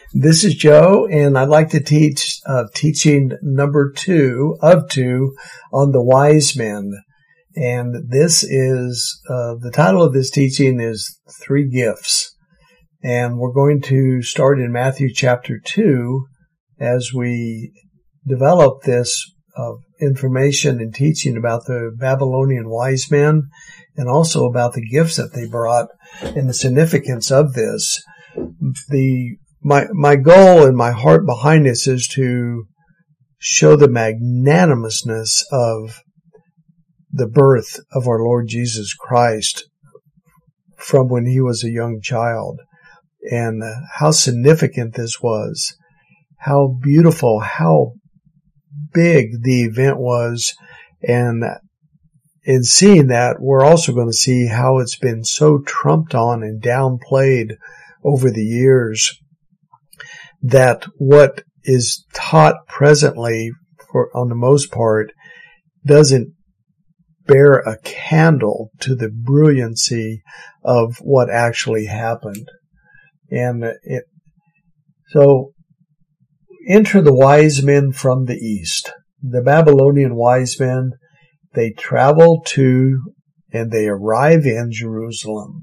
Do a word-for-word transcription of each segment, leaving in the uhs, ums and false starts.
This is Joe, and I'd like to teach uh, teaching number two of two on the wise men. And this is, uh, the title of this teaching is Three Gifts. And we're going to start in Matthew chapter two as we develop this uh, information and teaching about the Babylonian wise men and also about the gifts that they brought and the significance of this. The My my goal and my heart behind this is to show the magnanimousness of the birth of our Lord Jesus Christ from when he was a young child, and how significant this was, how beautiful, how big the event was, and in seeing that, we're also going to see how it's been so trumped on and downplayed over the years, that what is taught presently, for on the most part, doesn't bear a candle to the brilliancy of what actually happened. And it, so, enter the wise men from the east. The Babylonian wise men, they travel to and they arrive in Jerusalem.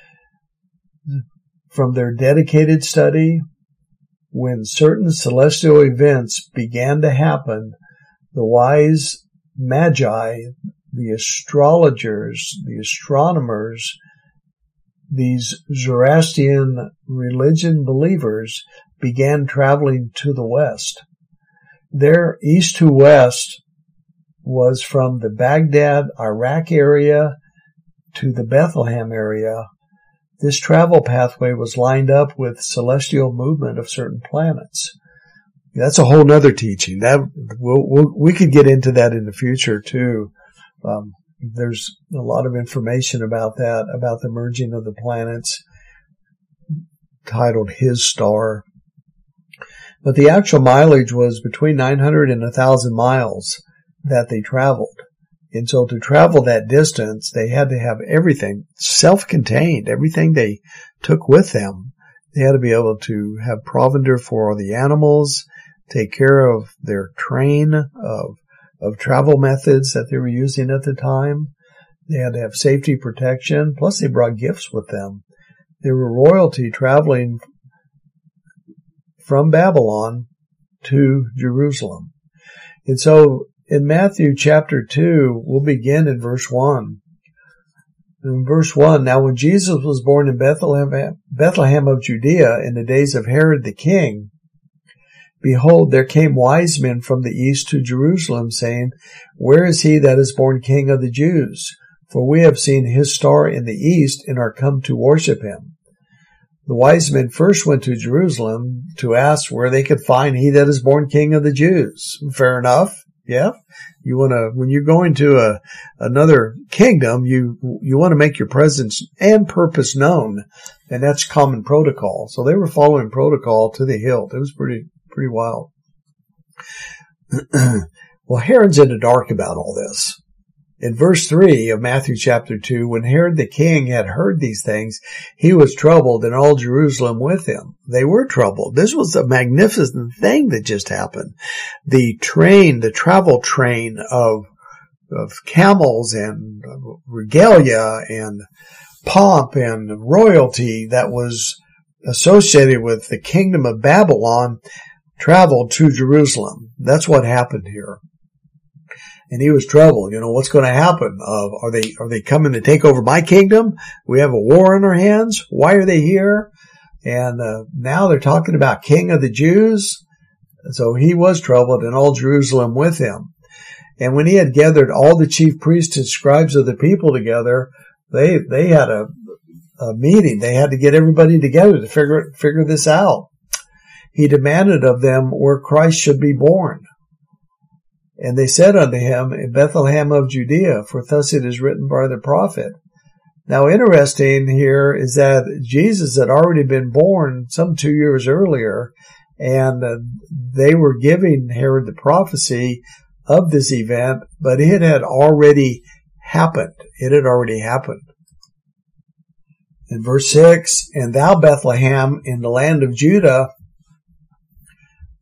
From their dedicated study, when certain celestial events began to happen, the wise magi, the astrologers, the astronomers, these Zoroastrian religion believers began traveling to the west. Their east to west was from the Baghdad, Iraq area to the Bethlehem area. This travel pathway was lined up with celestial movement of certain planets. That's a whole nother teaching. That we'll, we'll, we could get into that in the future too. Um, there's a lot of information about that, about the merging of the planets, titled His Star. But the actual mileage was between nine hundred and one thousand miles that they traveled. And so to travel that distance, they had to have everything self-contained, everything they took with them. They had to be able to have provender for the animals, take care of their train of, of travel methods that they were using at the time. They had to have safety protection, plus they brought gifts with them. They were royalty traveling from Babylon to Jerusalem. And so in Matthew chapter two, we'll begin in verse one. In verse one, now when Jesus was born in Bethlehem, Bethlehem of Judea in the days of Herod the king, behold, there came wise men from the east to Jerusalem, saying, where is he that is born King of the Jews? For we have seen his star in the east and are come to worship him. The wise men first went to Jerusalem to ask where they could find he that is born King of the Jews. Fair enough. Yeah. You want to, when you're going to a, another kingdom, you, you want to make your presence and purpose known. And that's common protocol. So they were following protocol to the hilt. It was pretty, pretty wild. Well, Herod's in the dark about all this. In verse three of Matthew chapter two, when Herod the king had heard these things, he was troubled and all Jerusalem with him. They were troubled. This was a magnificent thing that just happened. The train, the travel train of, of camels and regalia and pomp and royalty that was associated with the kingdom of Babylon traveled to Jerusalem. That's what happened here. And he was troubled. You know, what's going to happen? Uh, are they, are they coming to take over my kingdom? We have a war on our hands. Why are they here? And, uh, now they're talking about King of the Jews. So he was troubled and all Jerusalem with him. And when he had gathered all the chief priests and scribes of the people together, they, they had a, a meeting. They had to get everybody together to figure, figure this out. He demanded of them where Christ should be born. And they said unto him, in Bethlehem of Judea, for thus it is written by the prophet. Now interesting here is that Jesus had already been born some two years earlier, and uh, they were giving Herod the prophecy of this event, but it had already happened. It had already happened. In verse six, and thou, Bethlehem, in the land of Judah,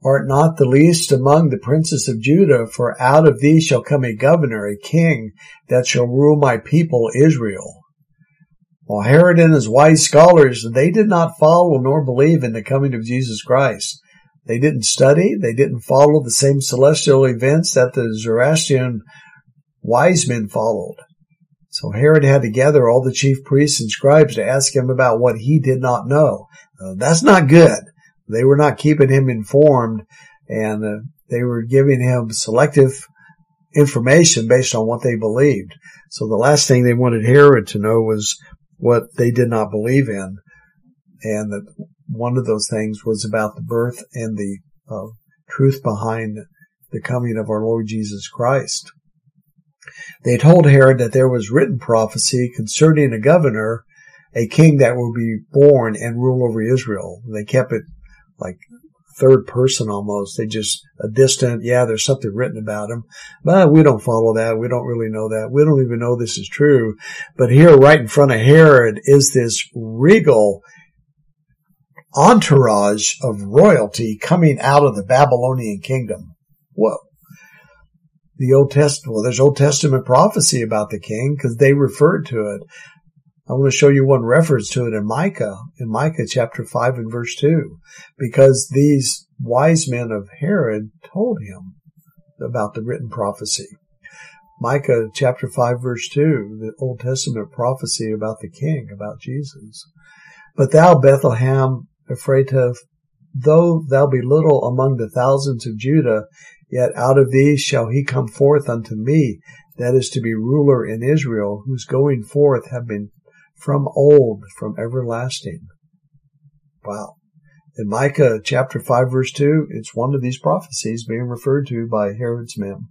art not the least among the princes of Judah, for out of thee shall come a governor, a king, that shall rule my people Israel. While Herod and his wise scholars, they did not follow nor believe in the coming of Jesus Christ. They didn't study, they didn't follow the same celestial events that the Zoroastrian wise men followed. So Herod had to gather all the chief priests and scribes to ask him about what he did not know. Uh, that's not good. They were not keeping him informed, and uh, they were giving him selective information based on what they believed. So the last thing they wanted Herod to know was what they did not believe in. And that one of those things was about the birth and the uh, truth behind the coming of our Lord Jesus Christ. They told Herod that there was written prophecy concerning a governor, a king that will be born and rule over Israel. They kept it like third person almost. They just a distant, yeah, there's something written about him, but we don't follow that. We don't really know that. We don't even know this is true. But here, right in front of Herod, is this regal entourage of royalty coming out of the Babylonian kingdom. Whoa. The Old Testament, well, there's Old Testament prophecy about the king because they referred to it. I want to show you one reference to it in Micah, in Micah chapter five and verse two, because these wise men of Herod told him about the written prophecy. Micah chapter five verse two, the Old Testament prophecy about the king, about Jesus. But thou, Bethlehem Ephratah, though thou be little among the thousands of Judah, yet out of thee shall he come forth unto me, that is to be ruler in Israel, whose going forth have been from old, from everlasting. Wow. In Micah chapter five verse two, it's one of these prophecies being referred to by Herod's men.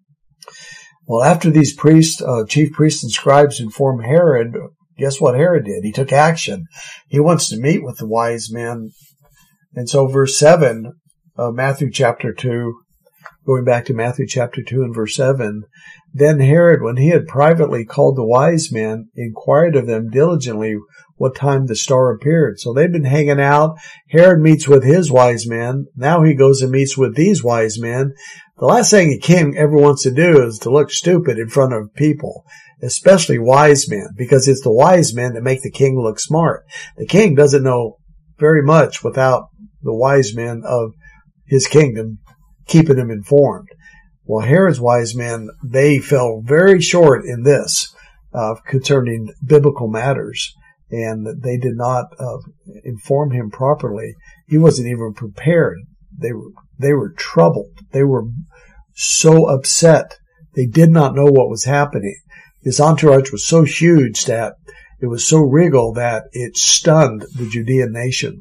Well, after these priests, uh, chief priests and scribes informed Herod, guess what Herod did? He took action. He wants to meet with the wise men. And so verse seven, uh, Matthew chapter two, going back to Matthew chapter two and verse seven, then Herod, when he had privately called the wise men, inquired of them diligently what time the star appeared. So they've been hanging out. Herod meets with his wise men. Now he goes and meets with these wise men. The last thing a king ever wants to do is to look stupid in front of people, especially wise men, because it's the wise men that make the king look smart. The king doesn't know very much without the wise men of his kingdom keeping him informed. Well, Herod's wise men, they fell very short in this uh, concerning biblical matters, and they did not uh, inform him properly. He wasn't even prepared. They were they were troubled. They were so upset. They did not know what was happening. This entourage was so huge that it was so regal that it stunned the Judean nation.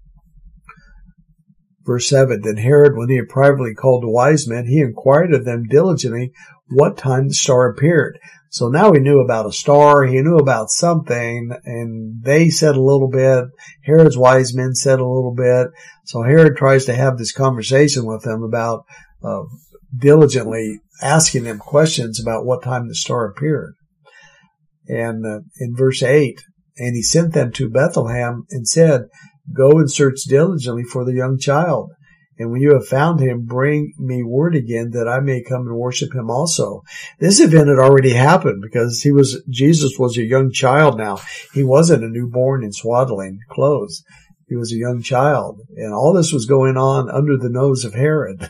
Verse seven, then Herod, when he had privately called the wise men, he inquired of them diligently what time the star appeared. So now he knew about a star, he knew about something, and they said a little bit. Herod's wise men said a little bit. So Herod tries to have this conversation with them about uh, diligently asking them questions about what time the star appeared. And uh, in verse eight, and he sent them to Bethlehem and said, go and search diligently for the young child. And when you have found him, bring me word again that I may come and worship him also. This event had already happened because he was, Jesus was a young child now. He wasn't a newborn in swaddling clothes. He was a young child. And all this was going on under the nose of Herod.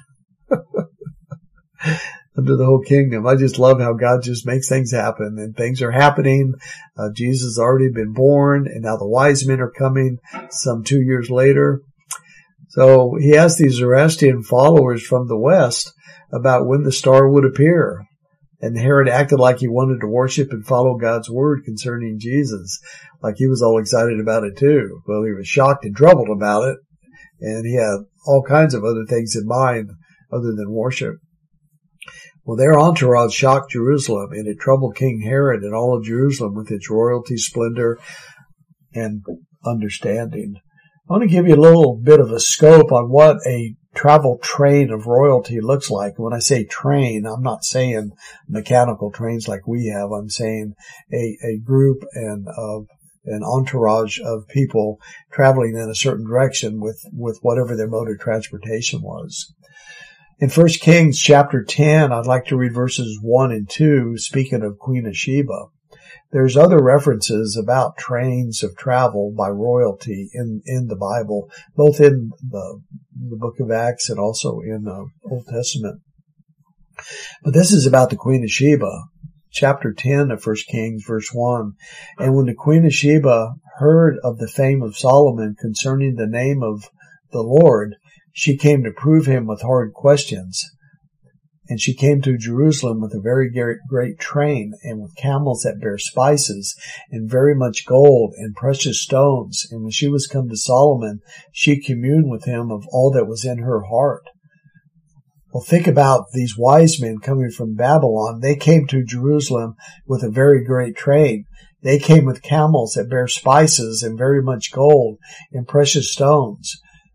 Under the whole kingdom. I just love how God just makes things happen, and things are happening. Uh, Jesus has already been born, and now the wise men are coming some two years later. So he asked these Zoroastrian followers from the west about when the star would appear. And Herod acted like he wanted to worship and follow God's word concerning Jesus, like he was all excited about it too. Well, he was shocked and troubled about it, and he had all kinds of other things in mind other than worship. Well, their entourage shocked Jerusalem, and it troubled King Herod and all of Jerusalem with its royalty, splendor, and understanding. I want to give you a little bit of a scope on what a travel train of royalty looks like. When I say train, I'm not saying mechanical trains like we have. I'm saying a, a group and of an entourage of people traveling in a certain direction with, with whatever their mode of transportation was. In First Kings chapter ten, I'd like to read verses one and two, speaking of Queen of Sheba. There's other references about trains of travel by royalty in, in the Bible, both in the, the book of Acts and also in the Old Testament. But this is about the Queen of Sheba. Chapter ten of First Kings, verse one. And when the Queen of Sheba heard of the fame of Solomon concerning the name of the Lord, she came to prove him with hard questions. And she came to Jerusalem with a very great train, and with camels that bear spices, and very much gold, and precious stones. And when she was come to Solomon, she communed with him of all that was in her heart. Well, think about these wise men coming from Babylon. They came to Jerusalem with a very great train. They came with camels that bear spices, and very much gold, and precious stones.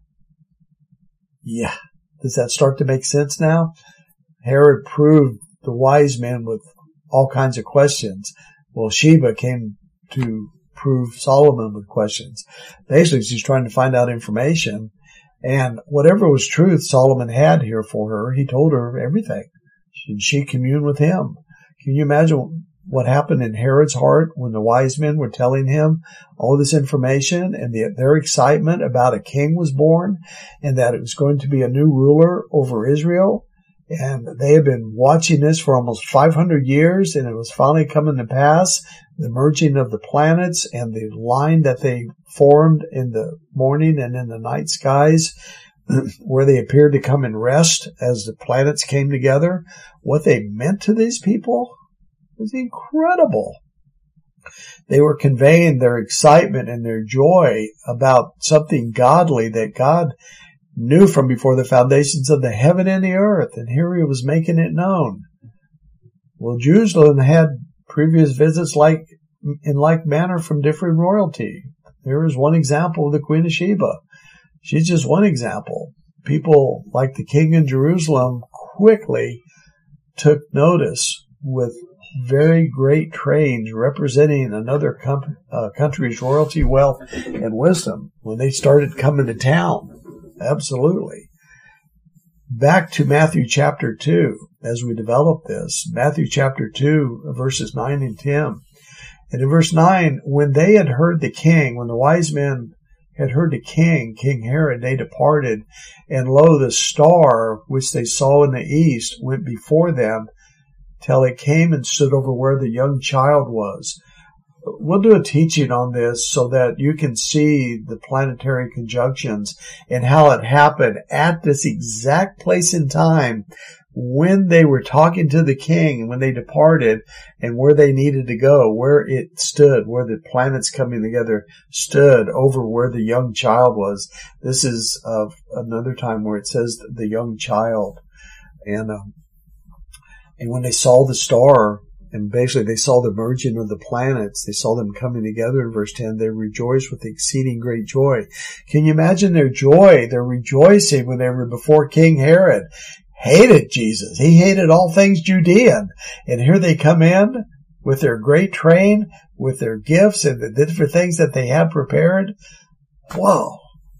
Yeah. Does that start to make sense now? Herod proved the wise men with all kinds of questions. Well, Sheba came to prove Solomon with questions. Basically, she's trying to find out information. And whatever was truth Solomon had here for her, he told her everything. Should she commune with him? Can you imagine what happened in Herod's heart when the wise men were telling him all this information, and the, their excitement about a king was born and that it was going to be a new ruler over Israel? And they had been watching this for almost five hundred years, and it was finally coming to pass, the merging of the planets and the line that they formed in the morning and in the night skies, where they appeared to come and rest as the planets came together. What they meant to these people was incredible. They were conveying their excitement and their joy about something godly that God knew from before the foundations of the heaven and the earth, and here he was making it known. Well, Jerusalem had previous visits like in like manner from different royalty. There is one example of the Queen of Sheba. She's just one example. People like the king in Jerusalem quickly took notice with very great trains representing another com- uh, country's royalty, wealth, and wisdom when they started coming to town. Absolutely. Back to Matthew chapter two, as we develop this. Matthew chapter two, verses nine and ten. And in verse nine, when they had heard the king, when the wise men had heard the king, King Herod, they departed. And lo, the star which they saw in the east went before them till it came and stood over where the young child was. We'll do a teaching on this so that you can see the planetary conjunctions and how it happened at this exact place in time when they were talking to the king, when they departed, and where they needed to go, where it stood, where the planets coming together stood over where the young child was. This is uh, another time where it says the young child. And, um, and when they saw the star, and basically they saw the merging of the planets, they saw them coming together in verse ten, they rejoiced with exceeding great joy. Can you imagine their joy, their rejoicing when they were before King Herod? Hated Jesus. He hated all things Judean. And here they come in with their great train, with their gifts and the different things that they had prepared. Whoa.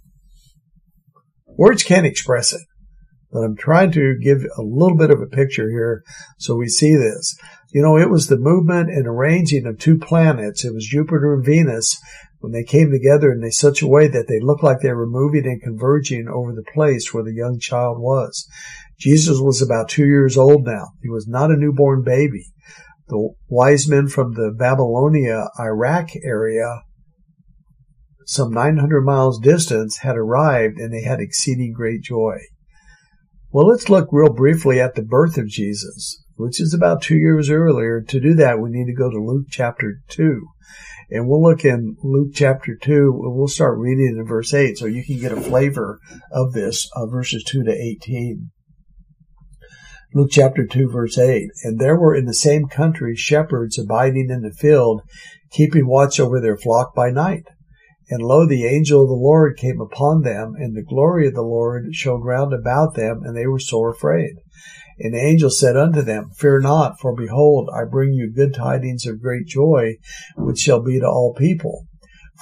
Words can't express it. But I'm trying to give a little bit of a picture here so we see this. You know, it was the movement and arranging of two planets. It was Jupiter and Venus when they came together in such a way that they looked like they were moving and converging over the place where the young child was. Jesus was about two years old now. He was not a newborn baby. The wise men from the Babylonia, Iraq area, some nine hundred miles distance, had arrived, and they had exceeding great joy. Well, let's look real briefly at the birth of Jesus, which is about two years earlier. To do that, we need to go to Luke chapter two. And we'll look in Luke chapter two, we'll start reading in verse eight, so you can get a flavor of this, uh, verses two to eighteen. Luke chapter two, verse eight. And there were in the same country shepherds abiding in the field, keeping watch over their flock by night. And lo, the angel of the Lord came upon them, and the glory of the Lord shone round about them, and they were sore afraid. And the angel said unto them, Fear not, for behold, I bring you good tidings of great joy, which shall be to all people.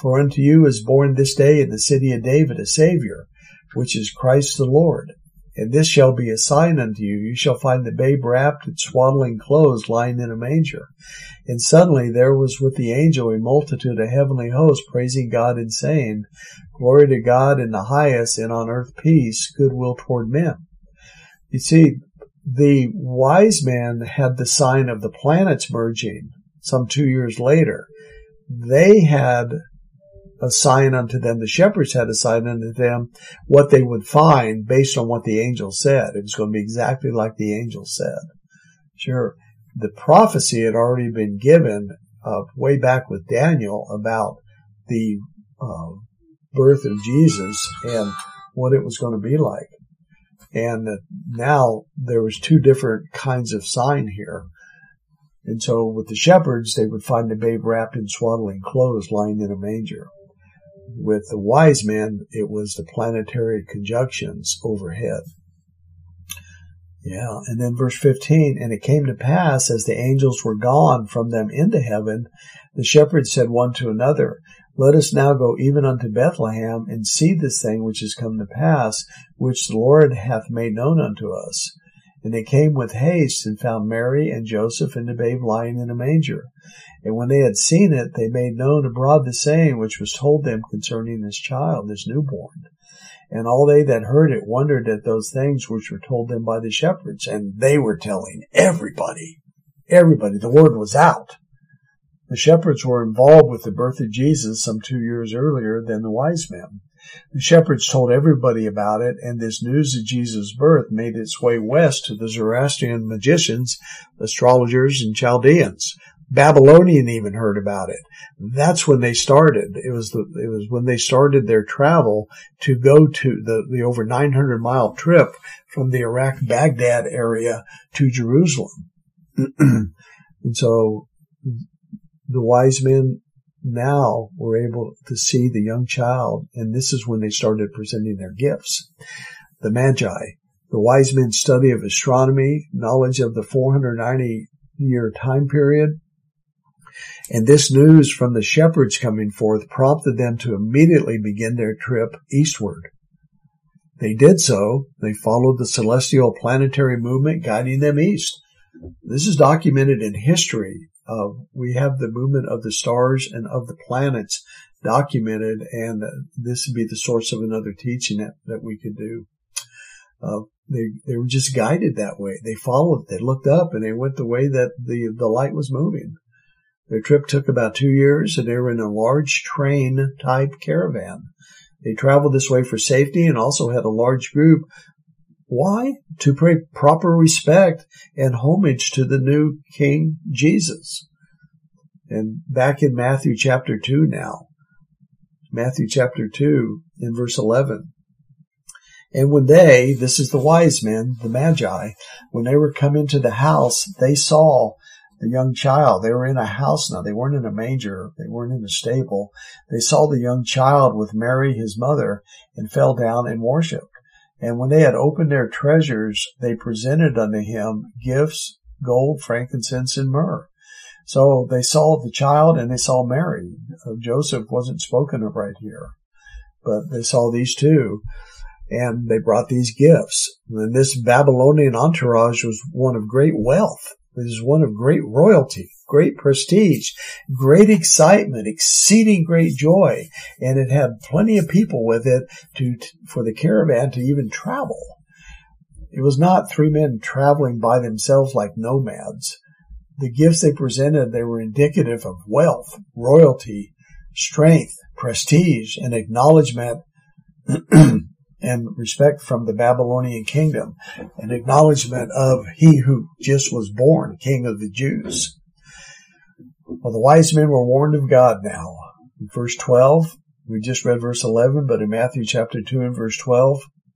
For unto you is born this day in the city of David a Savior, which is Christ the Lord. And this shall be a sign unto you. You shall find the babe wrapped in swaddling clothes, lying in a manger. And suddenly there was with the angel a multitude of heavenly hosts, praising God and saying, Glory to God in the highest, and on earth peace, goodwill toward men. You see, the wise man had the sign of the planets merging some two years later. They had a sign unto them. The shepherds had a sign unto them what they would find based on what the angel said. It was going to be exactly like the angel said. Sure, the prophecy had already been given uh, way back with Daniel about the uh, birth of Jesus and what it was going to be like. And uh, now there was two different kinds of sign here. And so with the shepherds, they would find the babe wrapped in swaddling clothes, lying in a manger. With the wise men, it was the planetary conjunctions overhead. Yeah, and then verse fifteen, and it came to pass, as the angels were gone from them into heaven, the shepherds said one to another, Let us now go even unto Bethlehem, and see this thing which is come to pass, which the Lord hath made known unto us. And they came with haste, and found Mary and Joseph and the babe lying in a manger. And when they had seen it, they made known abroad the saying which was told them concerning this child, this newborn. And all they that heard it wondered at those things which were told them by the shepherds. And they were telling everybody, everybody, the word was out. The shepherds were involved with the birth of Jesus some two years earlier than the wise men. The shepherds told everybody about it, and this news of Jesus' birth made its way west to the Zoroastrian magicians, astrologers, and Chaldeans. Babylonian even heard about it. That's when they started. It was the, it was when they started their travel to go to the, the over nine hundred mile trip from the Iraq Baghdad area to Jerusalem. And so the wise men now were able to see the young child, and this is when they started presenting their gifts. The Magi, the wise men's study of astronomy, knowledge of the four hundred ninety year time period, and this news from the shepherds coming forth prompted them to immediately begin their trip eastward. They did so. They followed the celestial planetary movement guiding them east. This is documented in history. Uh, we have the movement of the stars and of the planets documented, and uh, this would be the source of another teaching that, that we could do. Uh, they, they were just guided that way. They followed, they looked up, and they went the way that the, the light was moving. Their trip took about two years, and they were in a large train-type caravan. They traveled this way for safety and also had a large group. Why? To pay proper respect and homage to the new King Jesus. And back in Matthew chapter two now. Matthew chapter two in verse eleven. And when they, this is the wise men, the Magi, when they were come into the house, they saw the young child. They were in a house now. They weren't in a manger. They weren't in a stable. They saw the young child with Mary, his mother, and fell down and worshipped. And when they had opened their treasures, they presented unto him gifts, gold, frankincense, and myrrh. So they saw the child and they saw Mary. Joseph wasn't spoken of right here, but they saw these two, and they brought these gifts. And this Babylonian entourage was one of great wealth. It was one of great royalty, great prestige, great excitement, exceeding great joy, and it had plenty of people with it to, for the caravan to even travel. It was not three men traveling by themselves like nomads. The gifts they presented, they were indicative of wealth, royalty, strength, prestige, and acknowledgement and respect from the Babylonian kingdom, an acknowledgement of he who just was born, King of the Jews. Well, the wise men were warned of God now. In verse twelve, we just read verse eleven, but in Matthew chapter two and verse twelve,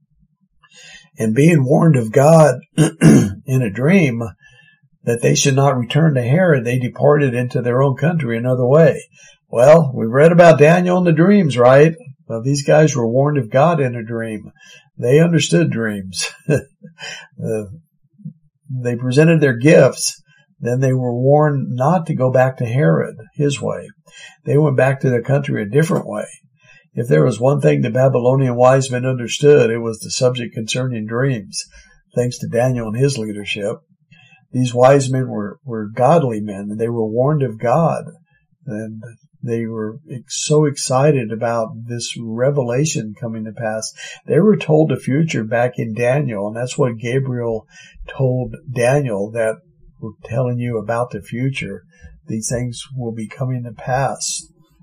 and being warned of God in a dream that they should not return to Herod, they departed into their own country another way. Well, we've read about Daniel and the dreams, right? Well, these guys were warned of God in a dream. They understood dreams. uh, they presented their gifts. Then they were warned not to go back to Herod, his way. They went back to their country a different way. If there was one thing the Babylonian wise men understood, it was the subject concerning dreams, thanks to Daniel and his leadership. These wise men were, were godly men, and they were warned of God. And they were so excited about this revelation coming to pass. They were told the future back in Daniel, and that's what Gabriel told Daniel, that we're telling you about the future. These things will be coming to pass.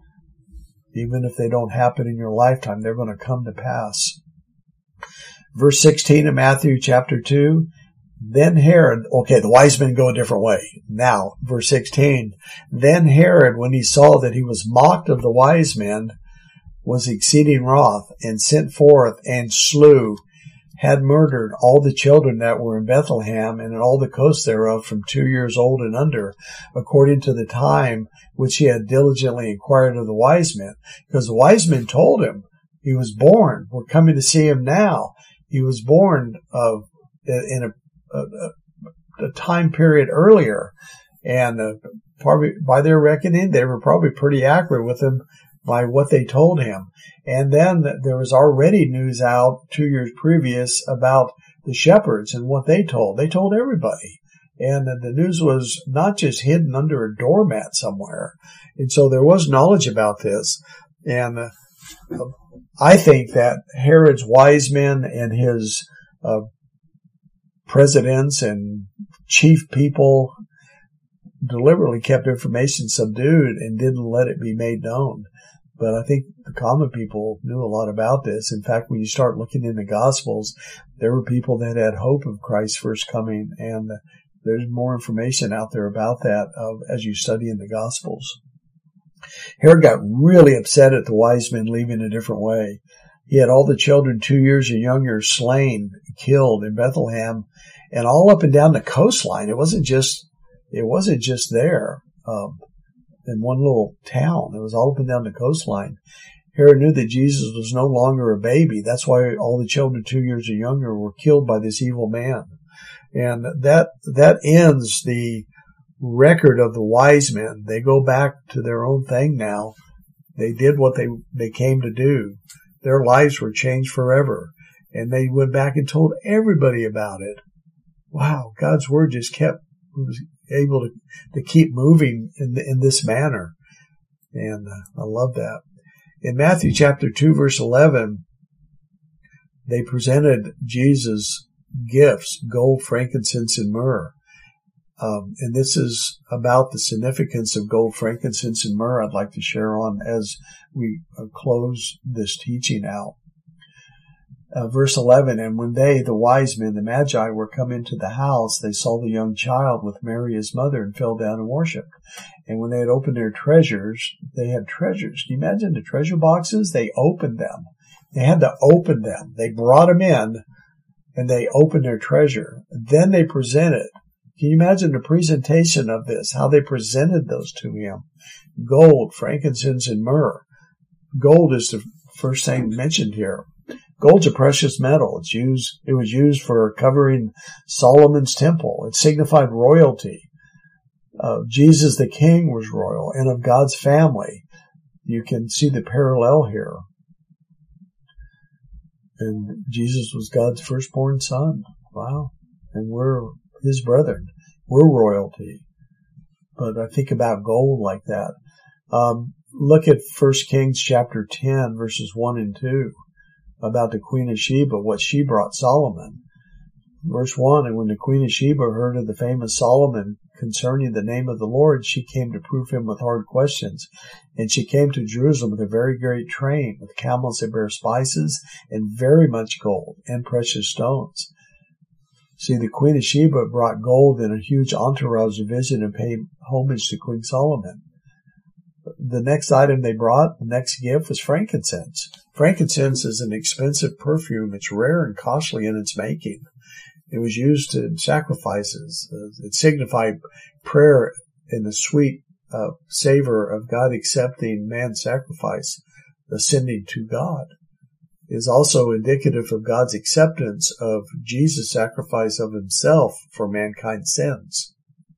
Even if they don't happen in your lifetime, they're going to come to pass. Verse sixteen of Matthew chapter two. Then Herod, okay, the wise men go a different way. Now, verse sixteen. Then Herod, when he saw that he was mocked of the wise men, was exceeding wroth, and sent forth and slew, had murdered all the children that were in Bethlehem and in all the coasts thereof from two years old and under, according to the time which he had diligently inquired of the wise men. Because the wise men told him he was born. We're coming to see him now. He was born of in a, a, a time period earlier, and uh, probably by their reckoning, they were probably pretty accurate with him by what they told him. And then there was already news out two years previous about the shepherds and what they told. They told everybody. And the news was not just hidden under a doormat somewhere. And so there was knowledge about this. And uh, I think that Herod's wise men and his uh, presidents and chief people deliberately kept information subdued and didn't let it be made known. But I think the common people knew a lot about this. In fact, when you start looking in the Gospels, there were people that had hope of Christ's first coming, and there's more information out there about that uh, as you study in the Gospels. Herod got really upset at the wise men leaving a different way. He had all the children two years or younger slain, killed in Bethlehem, and all up and down the coastline. It wasn't just, it wasn't just there. Um, in one little town. It was all up and down the coastline. Herod knew that Jesus was no longer a baby. That's why all the children two years or younger were killed by this evil man. And that, that ends the record of the wise men. They go back to their own thing now. They did what they, they came to do. Their lives were changed forever. And they went back and told everybody about it. Wow, God's word just kept, was able to, to keep moving in, in this manner. And uh, I love that. In Matthew chapter two, verse eleven, they presented Jesus gifts, gold, frankincense, and myrrh. Um, and this is about the significance of gold, frankincense, and myrrh I'd like to share on as we uh, close this teaching out. Uh, verse eleven, and when they, the wise men, the magi, were come into the house, they saw the young child with Mary his mother and fell down and worshipped. And when they had opened their treasures, they had treasures. Can you imagine the treasure boxes? They opened them. They had to open them. They brought them in and they opened their treasure. Then they presented. Can you imagine the presentation of this, how they presented those to him? Gold, frankincense, and myrrh. Gold is the first thing mentioned here. Gold's a precious metal. It's used, it was used for covering Solomon's temple. It signified royalty. Uh, Jesus the King was royal and of God's family. You can see the parallel here. And Jesus was God's firstborn son. Wow. And we're his brethren. We're royalty. But I think about gold like that. Um, look at First Kings chapter ten, verses one and two. About the Queen of Sheba, what she brought Solomon. Verse one, and when the Queen of Sheba heard of the famous Solomon concerning the name of the Lord, she came to prove him with hard questions. And she came to Jerusalem with a very great train, with camels that bear spices, and very much gold, and precious stones. See, the Queen of Sheba brought gold and a huge entourage to visit and pay homage to King Solomon. The next item they brought, the next gift, was frankincense. Frankincense is an expensive perfume. It's rare and costly in its making. It was used in sacrifices. It signified prayer in the sweet uh, savor of God accepting man's sacrifice, ascending to God. It is also indicative of God's acceptance of Jesus' sacrifice of himself for mankind's sins.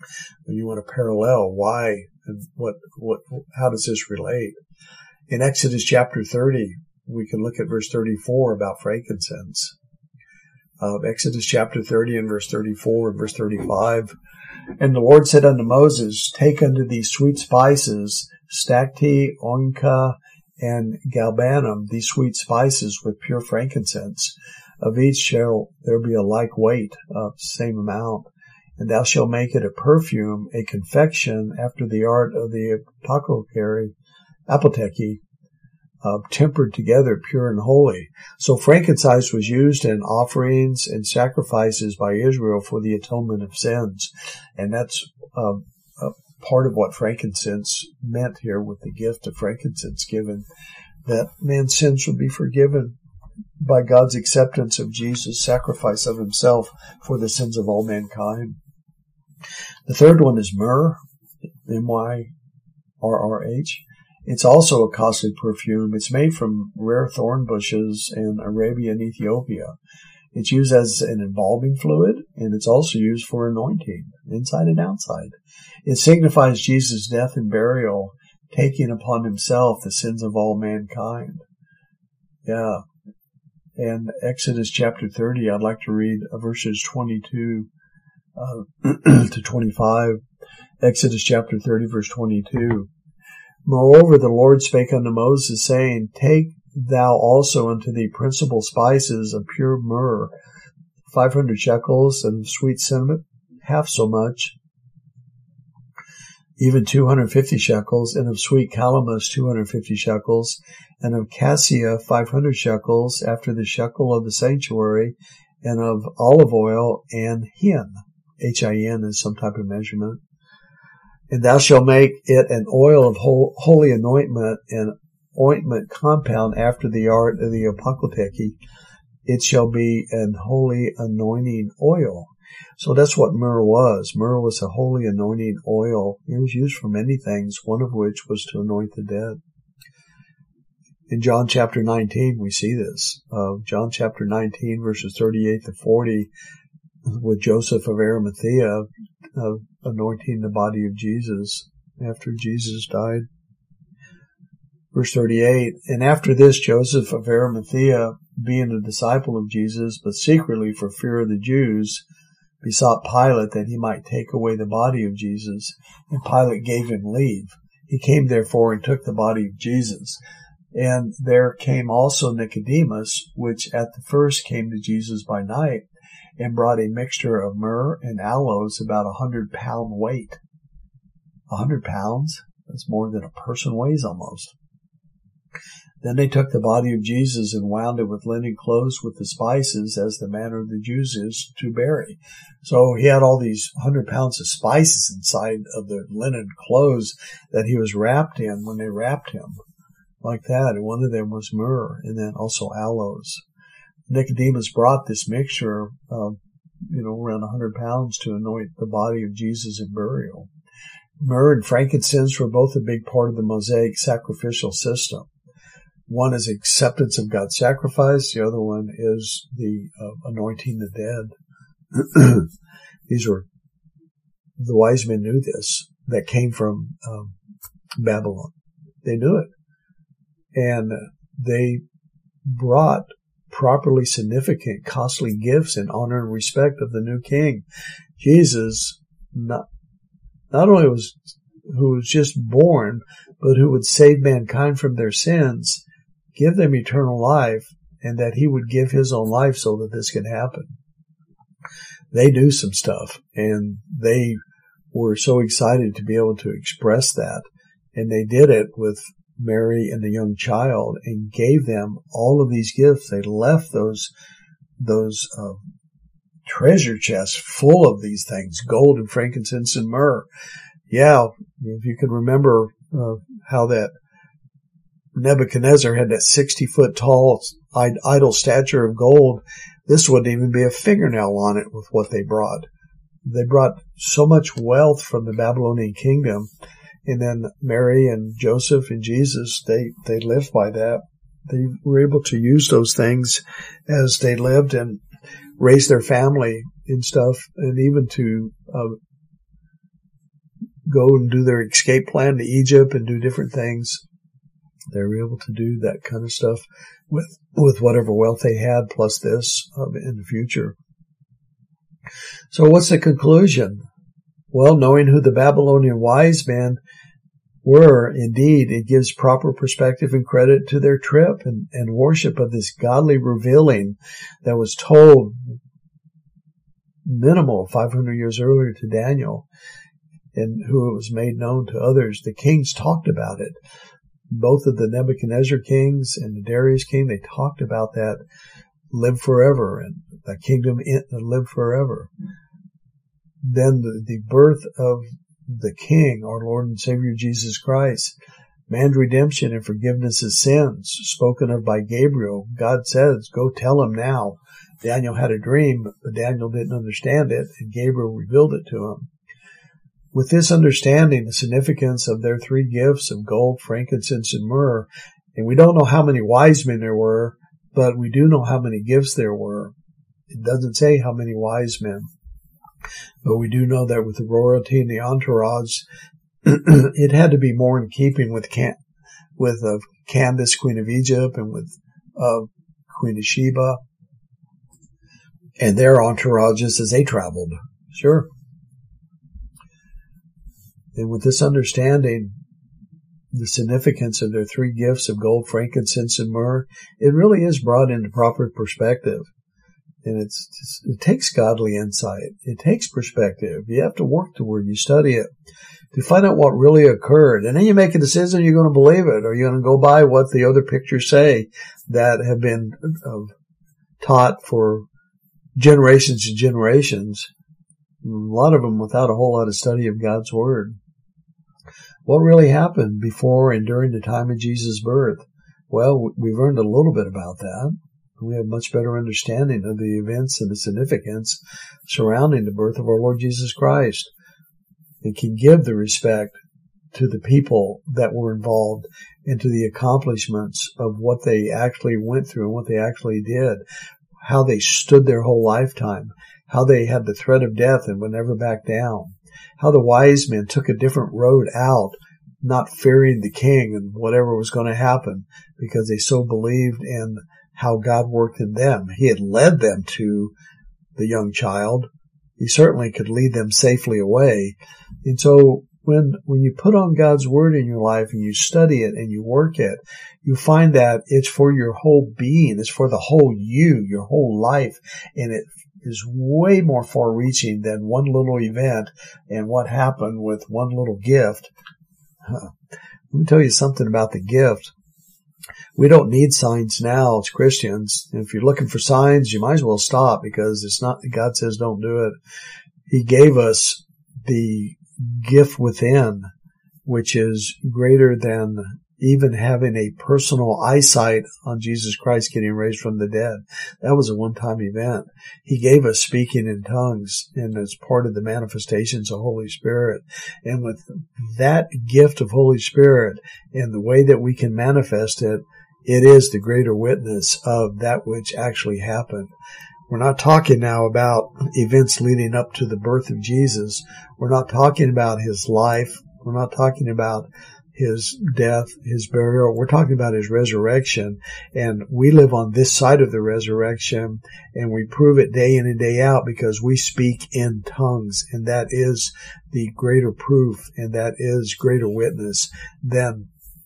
When you want to parallel why and what, what, how does this relate? In Exodus chapter thirty, we can look at verse thirty-four about frankincense. Uh, Exodus chapter thirty and verse thirty-four and verse thirty-five. And the Lord said unto Moses, take unto these sweet spices, stacte, onca, and galbanum, these sweet spices with pure frankincense. Of each shall there be a like weight, of same amount. And thou shalt make it a perfume, a confection after the art of the apothecary, apothecary, uh, tempered together, pure and holy. So frankincense was used in offerings and sacrifices by Israel for the atonement of sins. And that's uh, uh, part of what frankincense meant here with the gift of frankincense given, that man's sins would be forgiven by God's acceptance of Jesus' sacrifice of himself for the sins of all mankind. The third one is myrrh, M Y R R H. It's also a costly perfume. It's made from rare thorn bushes in Arabia and Ethiopia. It's used as an embalming fluid, and it's also used for anointing, inside and outside. It signifies Jesus' death and burial, taking upon himself the sins of all mankind. Yeah. And Exodus chapter thirty, I'd like to read verses twenty-two uh, to twenty-five. Exodus chapter thirty, verse twenty-two. Moreover, the Lord spake unto Moses, saying, take thou also unto thee principal spices of pure myrrh, five hundred shekels, and of sweet cinnamon, half so much, even two hundred fifty shekels, and of sweet calamus, two hundred fifty shekels, and of cassia, five hundred shekels, after the shekel of the sanctuary, and of olive oil and hin. H I N is some type of measurement. And thou shalt make it an oil of holy anointment, and ointment compound after the art of the apothecary. It shall be an holy anointing oil. So that's what myrrh was. Myrrh was a holy anointing oil. It was used for many things, one of which was to anoint the dead. In John chapter nineteen, we see this. Uh, John chapter nineteen, verses thirty-eight to forty, with Joseph of Arimathea uh, anointing the body of Jesus after Jesus died. Verse thirty-eight, and after this Joseph of Arimathea, being a disciple of Jesus, but secretly for fear of the Jews, besought Pilate that he might take away the body of Jesus, and Pilate gave him leave. He came therefore and took the body of Jesus. And there came also Nicodemus, which at the first came to Jesus by night, and brought a mixture of myrrh and aloes, about a hundred pound weight. A hundred pounds? That's more than a person weighs almost. Then they took the body of Jesus and wound it with linen clothes with the spices, as the manner of the Jews is to bury. So he had all these hundred pounds of spices inside of the linen clothes that he was wrapped in when they wrapped him. Like that. And one of them was myrrh, and then also aloes. Nicodemus brought this mixture of, you know, around a hundred pounds to anoint the body of Jesus in burial. Myrrh and frankincense were both a big part of the Mosaic sacrificial system. One is acceptance of God's sacrifice. The other one is the uh, anointing the dead. These were, the wise men knew this, that came from um, Babylon. They knew it. And they brought properly significant, costly gifts in honor and respect of the new king. Jesus, not, not only was, who was just born, but who would save mankind from their sins, give them eternal life, and that he would give his own life so that this could happen. They knew some stuff, and they were so excited to be able to express that. And they did it with Mary and the young child, and gave them all of these gifts. They left those those uh, treasure chests full of these things, gold and frankincense and myrrh. Yeah, if you can remember uh, how that Nebuchadnezzar had that sixty foot tall idol statue of gold, this wouldn't even be a fingernail on it with what they brought. They brought so much wealth from the Babylonian kingdom. And then Mary and Joseph and Jesus, they, they lived by that. They were able to use those things as they lived and raise their family and stuff, and even to uh, go and do their escape plan to Egypt and do different things. They were able to do that kind of stuff with with whatever wealth they had, plus this um, in the future. So what's the conclusion? Well, knowing who the Babylonian wise men were, indeed, it gives proper perspective and credit to their trip and, and worship of this godly revealing that was told minimal five hundred years earlier to Daniel, and who it was made known to others. The kings talked about it. Both of the Nebuchadnezzar kings and the Darius king, they talked about that live forever and the kingdom in, live forever. Then the, the birth of the King, our Lord and Savior Jesus Christ, man's redemption and forgiveness of sins, spoken of by Gabriel. God says, go tell him now. Daniel had a dream, but Daniel didn't understand it, and Gabriel revealed it to him. With this understanding, the significance of their three gifts of gold, frankincense, and myrrh, and we don't know how many wise men there were, but we do know how many gifts there were. It doesn't say how many wise men, but we do know that with the royalty and the entourage, it had to be more in keeping with Can- with uh, Candace, Queen of Egypt, and with uh, Queen of Sheba, and their entourages as they traveled. Sure. And with this understanding, the significance of their three gifts of gold, frankincense, and myrrh, it really is brought into proper perspective. And it's, it takes godly insight. It takes perspective. You have to work toward, you study it to find out what really occurred. And then you make a decision, you're going to believe it, or you're going to go by what the other pictures say that have been uh, taught for generations and generations. A lot of them without a whole lot of study of God's Word. What really happened before and during the time of Jesus' birth? Well, we've learned a little bit about that. We have much better understanding of the events and the significance surrounding the birth of our Lord Jesus Christ. It can give the respect to the people that were involved and to the accomplishments of what they actually went through and what they actually did, how they stood their whole lifetime, how they had the threat of death and would never back down, how the wise men took a different road out, not fearing the king and whatever was going to happen, because they so believed in how God worked in them. He had led them to the young child. He certainly could lead them safely away. And so when when you put on God's Word in your life and you study it and you work it, you find that it's for your whole being. It's for the whole you, your whole life. And it is way more far-reaching than one little event and what happened with one little gift. Huh. Let me tell you something about the gift. We don't need signs now as Christians. If you're looking for signs, you might as well stop, because it's not, God says don't do it. He gave us the gift within, which is greater than even having a personal eyesight on Jesus Christ getting raised from the dead. That was a one-time event. He gave us speaking in tongues, and as part of the manifestations of Holy Spirit. And with that gift of Holy Spirit and the way that we can manifest it, it is the greater witness of that which actually happened. We're not talking now about events leading up to the birth of Jesus. We're not talking about his life. We're not talking about his death, his burial. We're talking about his resurrection. And we live on this side of the resurrection, and we prove it day in and day out because we speak in tongues. And that is the greater proof, and that is greater witness than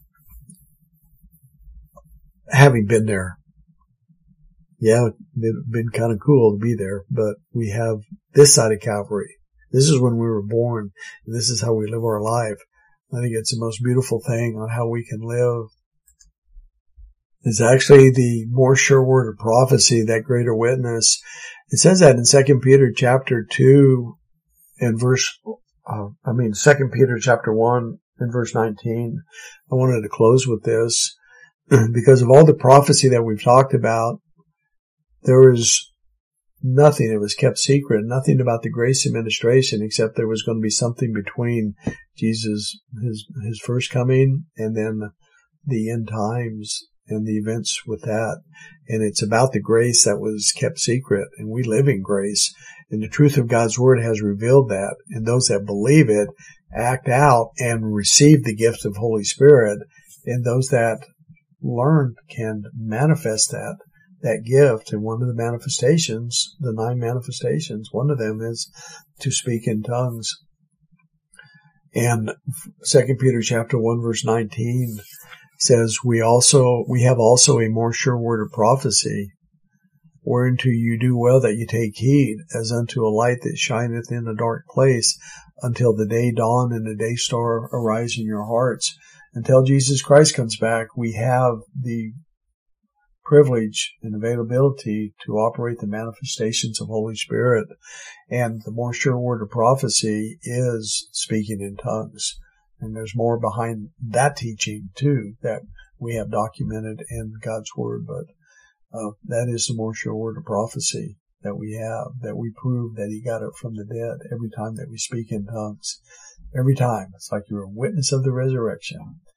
having been there. Yeah, it'd been kind of cool to be there, but we have this side of Calvary. This is when we were born, and this is how we live our life. I think it's the most beautiful thing on how we can live. It's actually the more sure word of prophecy, that greater witness. It says that in Second Peter chapter two and verse, uh, I mean, Second Peter chapter one and verse nineteen. I wanted to close with this because of all the prophecy that we've talked about. There was nothing that was kept secret, nothing about the grace administration, except there was going to be something between Jesus, his, his first coming, and then the end times and the events with that. And it's about the grace that was kept secret, and we live in grace. And the truth of God's Word has revealed that. And those that believe it act out and receive the gift of Holy Spirit. And those that learn can manifest that, that gift. And one of the manifestations, the nine manifestations, one of them is to speak in tongues. And Second Peter chapter one verse nineteen says, we also, we have also a more sure word of prophecy, whereunto you do well that you take heed, as unto a light that shineth in a dark place, until the day dawn and the day star arise in your hearts. Until Jesus Christ comes back, we have the privilege and availability to operate the manifestations of Holy Spirit. And the more sure word of prophecy is speaking in tongues. And there's more behind that teaching too that we have documented in God's Word. But uh, that is the more sure word of prophecy that we have, that we prove that He got it from the dead every time that we speak in tongues. Every time. It's like you're a witness of the resurrection.